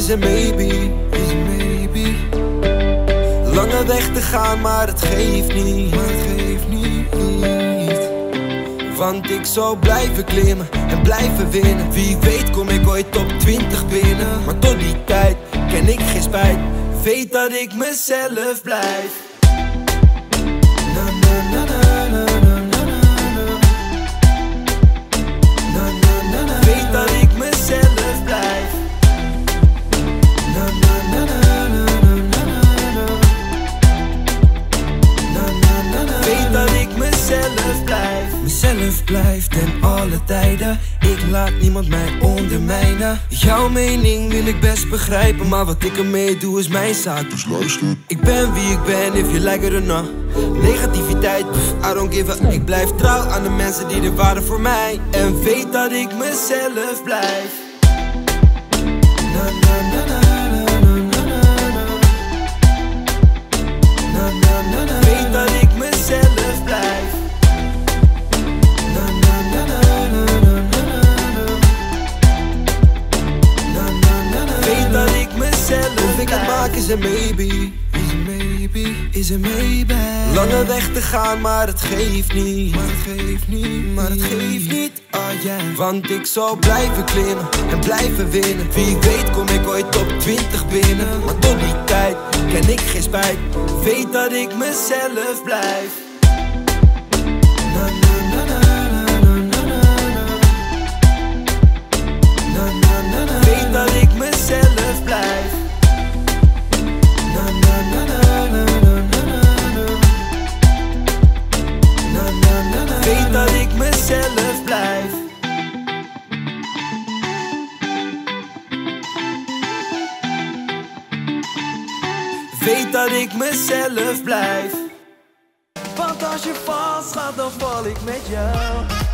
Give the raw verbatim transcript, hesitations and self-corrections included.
is een maybe, is een maybe. Lange weg te gaan, maar het geeft niet, maar het geeft niet. Want ik zou blijven klimmen en blijven winnen. Wie weet kom ik ooit top twintig binnen. Maar tot die tijd ken ik geen spijt. Weet dat ik mezelf blijf. Na na na na na na na na na na. Weet dat ik mezelf blijf. Na na na na na na na na na. Weet dat ik mezelf blijf. Mezelf blijf ten alle tijden. Ik laat niemand mij ondermijnen. Jouw mening wil ik best begrijpen, maar wat ik ermee doe is mijn zaak. Dus luister. Ik ben wie ik ben, if you like it or not. Negativiteit, pff, I don't give a. Ik blijf trouw aan de mensen die er waren voor mij. En weet dat ik mezelf blijf. Na na na na na na na na na na. Weet dat ik mezelf blijf. Of ik het maak is een maybe, is een maybe, is een maybe. Lange weg te gaan, maar het geeft niet, maar het geeft niet, maar het geeft niet, oh yeah. Want ik zal blijven klimmen en blijven winnen. Wie weet kom ik ooit top twintig binnen. Maar tot die tijd ken ik geen spijt. Weet dat ik mezelf blijf. Na na na na na na na na na. Weet dat ik mezelf blijf. Weet dat ik mezelf blijf. Weet dat ik mezelf blijf. Want als je vast gaat, dan val ik met jou.